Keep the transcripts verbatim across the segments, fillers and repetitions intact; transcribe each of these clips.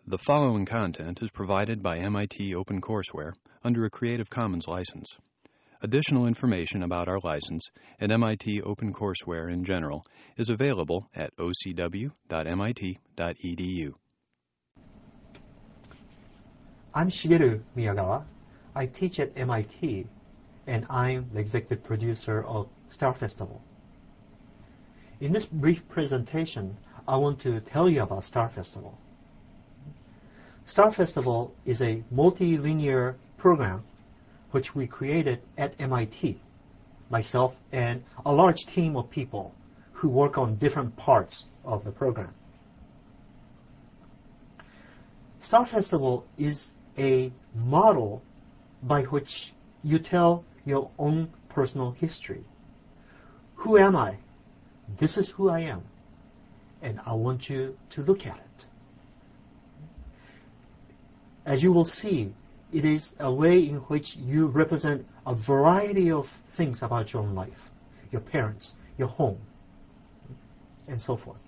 The following content is provided by M I T OpenCourseware under a Creative Commons license. Additional information about our license and M I T OpenCourseware in general is available at o c w dot m i t dot e d u. I'm Shigeru Miyagawa. I teach at M I T, and I'm the executive producer of Star Festival. In this brief presentation, I want to tell you about Star Festival. Star Festival is a multilinear program which we created at M I T, myself and a large team of people who work on different parts of the program. Star Festival is a model by which you tell your own personal history. Who am I? This is who I am, and I want you to look at it. As you will see, it is a way in which you represent a variety of things about your own life, your parents, your home, and so forth.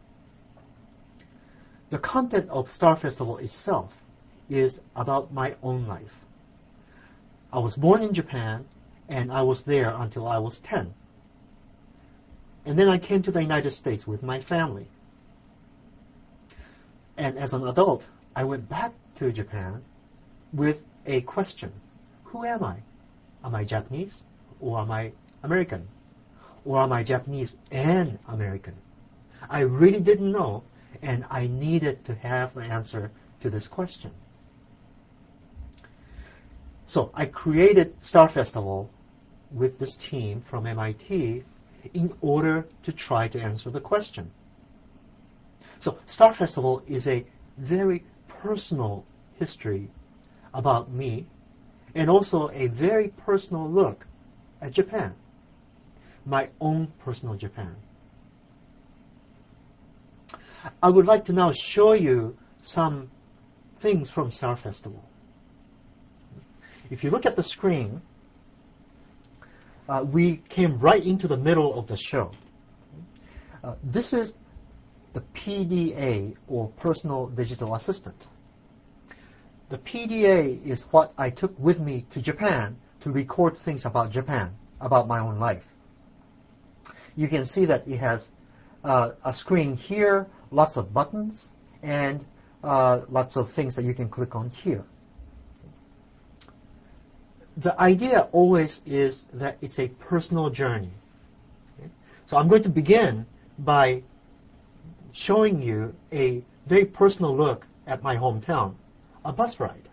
The content of Star Festival itself is about my own life. I was born in Japan, and I was there until I was ten. And then I came to the United States with my family. And as an adult, I went back to Japan with a question. Who am I? Am I Japanese or am I American? Or am I Japanese and American? I really didn't know, and I needed to have the answer to this question. So I created Star Festival with this team from M I T in order to try to answer the question. So Star Festival is a very personal history about me, and also a very personal look at Japan, my own personal Japan. I would like to now show you some things from Star Festival. If you look at the screen, uh, we came right into the middle of the show. Uh, this is the P D A, or Personal Digital Assistant. The P D A is what I took with me to Japan to record things about Japan, about my own life. You can see that it has uh, a screen here, lots of buttons, and uh, lots of things that you can click on here. The idea always is that it's a personal journey. Okay? So I'm going to begin by showing you a very personal look at my hometown, a bus ride.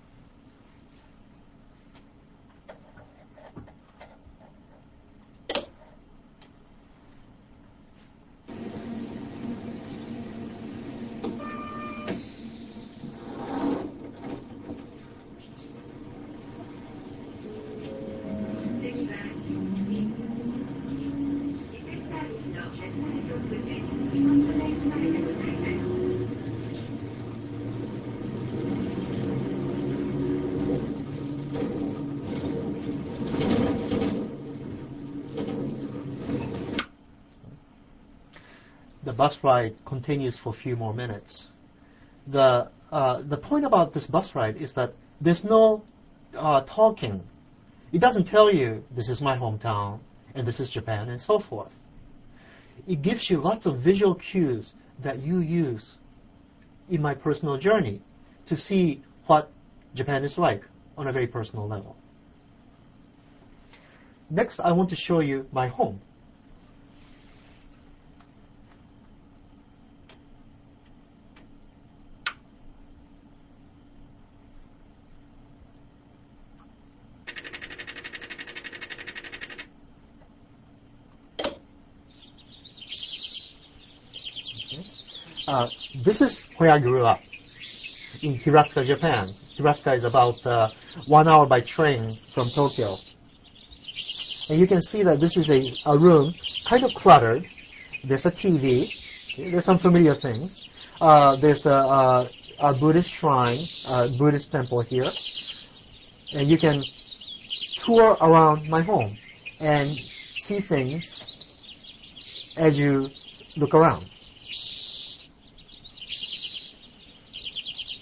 The bus ride continues for a few more minutes. The, uh, the point about this bus ride is that there's no uh, talking. It doesn't tell you this is my hometown and this is Japan and so forth. It gives you lots of visual cues that you use in my personal journey to see what Japan is like on a very personal level. Next, I want to show you my home. Uh, this is where I grew up, in Hiratsuka, Japan. Hiratsuka is about uh, one hour by train from Tokyo. And you can see that this is a, a room, kind of cluttered. There's a T V. There's some familiar things. Uh, there's a, a, a Buddhist shrine, a Buddhist temple here. And you can tour around my home and see things as you look around.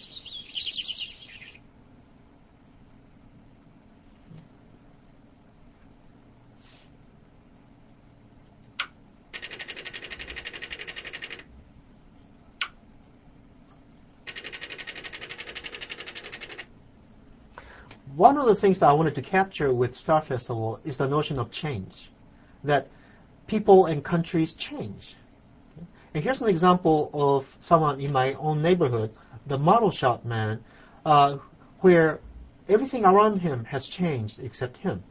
one of the things that I wanted to capture with Star Festival is the notion of change, that people and countries change. And here's an example of someone in my own neighborhood, the model shop man, uh, where everything around him has changed except him.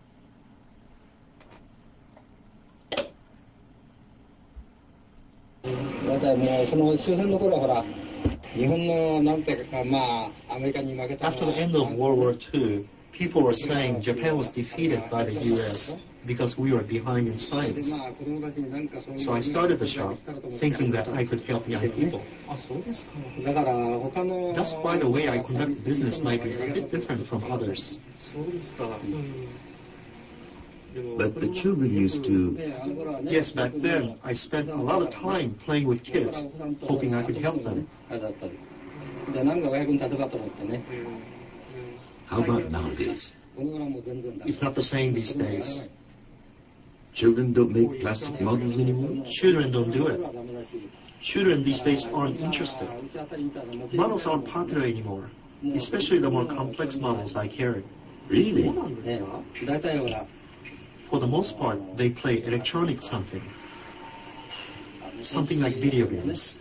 だいたいもうその終戦の頃はほら日本のなんていうかまあアメリカに負けた After the end of World War Two, people were saying Japan was defeated by the U S because we were behind in science. So I started the shop thinking that I could help young people. That's why the way I conduct business might be a bit different from others. But the children used to... Yes, back then, I spent a lot of time playing with kids, hoping I could help them. How about nowadays? It's not the same these days. Children don't make plastic models anymore? Children don't do it. Children these days aren't interested. Models aren't popular anymore, especially the more complex models I carry. Really? For the most part, they play electronic something. Something like video games.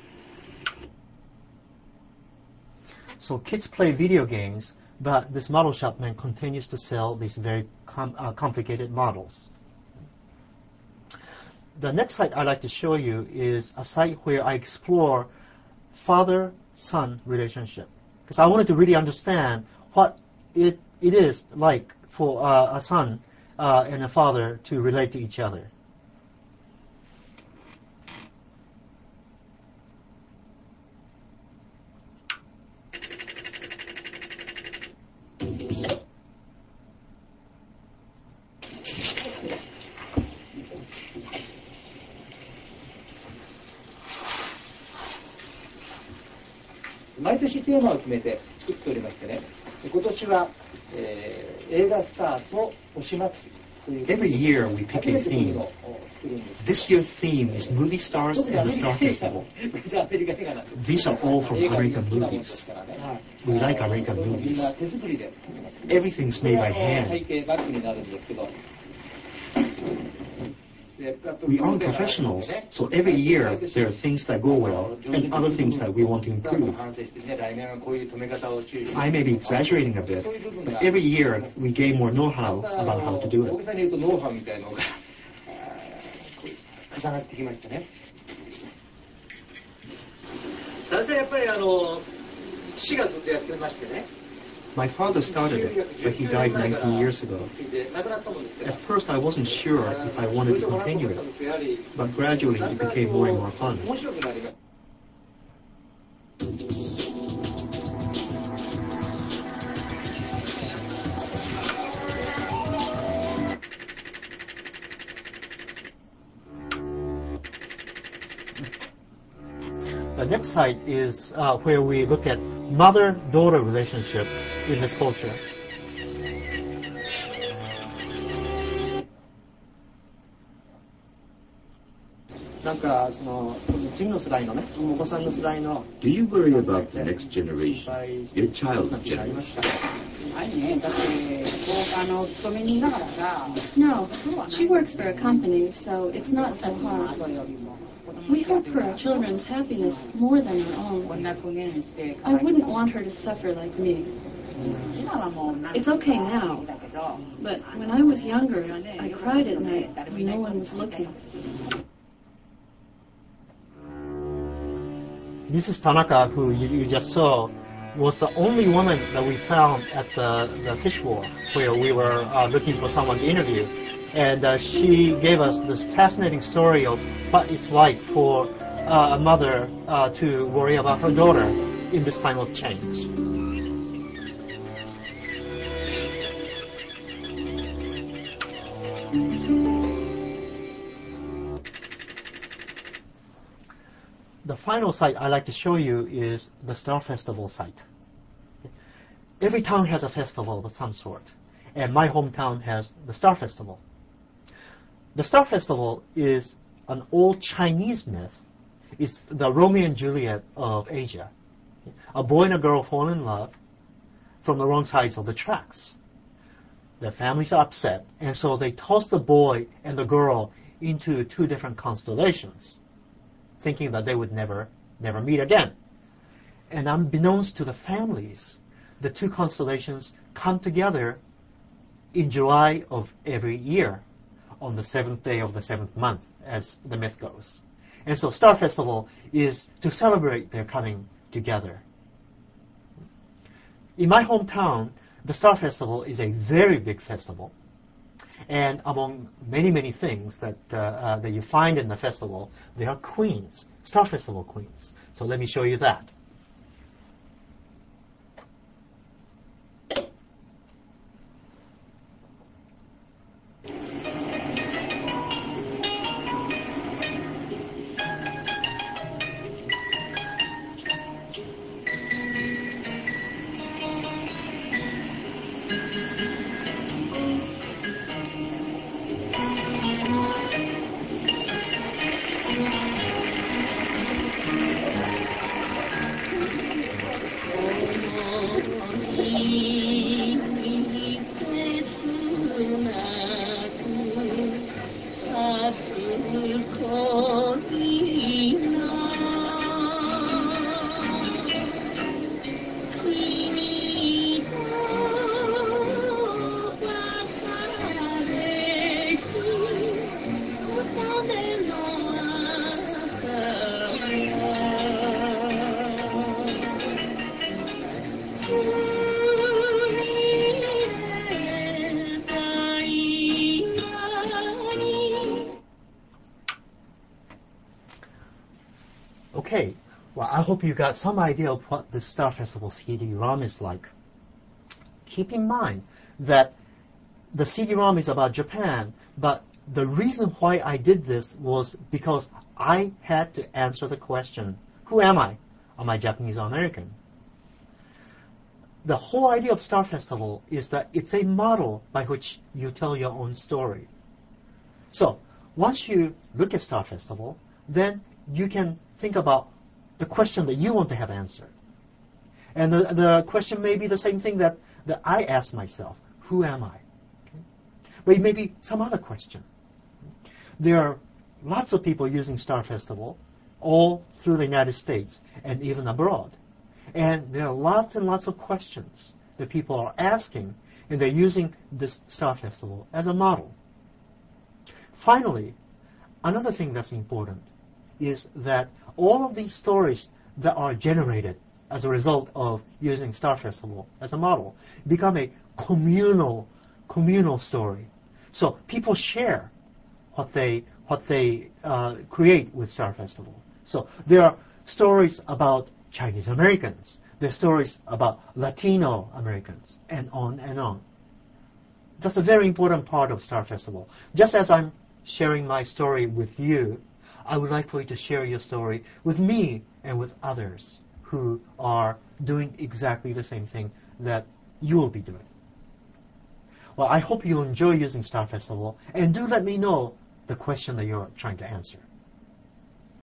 So kids play video games, but this model shop man continues to sell these very com uh, complicated models. The next site I'd like to show you is a site where I explore father-son relationship. Because I wanted to really understand what it, it is like for uh, a son uh, and a father to relate to each other. Every year we pick a theme. This year's theme is movie stars and the Star Festival. These are all from American movies. We like American movies. Everything's made by hand. We aren't professionals, so every year there are things that go well and other things that we want to improve. I may be exaggerating a bit, but every year we gain more know-how about how to do it. My father started it, but he died nineteen years ago. At first I wasn't sure if I wanted to continue it, but gradually it became more and more fun. The next site is uh, where we look at mother-daughter relationship in this culture. なんかその次の世代のね、お子さんの世代の Do you worry about the next generation, your child's generation? No, she works for a company, so it's not so hard. We hope for our children's happiness more than our own. I wouldn't want her to suffer like me. It's okay now, but when I was younger, I cried at night when no one was looking. Missus Tanaka, who you, you just saw, was the only woman that we found at the, the fish wharf where we were uh, looking for someone to interview. And uh, she gave us this fascinating story of what it's like for uh, a mother uh, to worry about her daughter in this time of change. The final site I'd like to show you is the Star Festival site. Every town has a festival of some sort, and my hometown has the Star Festival. The Star Festival is an old Chinese myth. It's the Romeo and Juliet of Asia. A boy and a girl fall in love from the wrong sides of the tracks. their families are upset, and so they toss the boy and the girl into two different constellations, thinking that they would never, never meet again. And unbeknownst to the families, the two constellations come together in July of every year, on the seventh day of the seventh month, as the myth goes. And so Star Festival is to celebrate their coming together. In my hometown, the Star Festival is a very big festival. And among many, many things that, uh, uh, that you find in the festival, there are queens, Star Festival queens. So let me show you that. Okay, well, I hope you got some idea of what the Star Festival C D ROM is like. Keep in mind that the C D ROM is about Japan, but the reason why I did this was because I had to answer the question, who am I? Am I Japanese or American? The whole idea of Star Festival is that it's a model by which you tell your own story. So, once you look at Star Festival, then you can think about the question that you want to have answered. And the, the question may be the same thing that, that I ask myself, who am I? Okay? But it may be some other question. There are lots of people using Star Festival all through the United States and even abroad. And there are lots and lots of questions that people are asking, and they're using this Star Festival as a model. Finally, another thing that's important is that all of these stories that are generated as a result of using Star Festival as a model become a communal, communal story. So people share what they what they uh, create with Star Festival. So there are stories about Chinese Americans, there are stories about Latino Americans, and on and on. That's a very important part of Star Festival. Just as I'm sharing my story with you, I would like for you to share your story with me and with others who are doing exactly the same thing that you will be doing. Well, I hope you enjoy using Star Festival, and do let me know the question that you're trying to answer.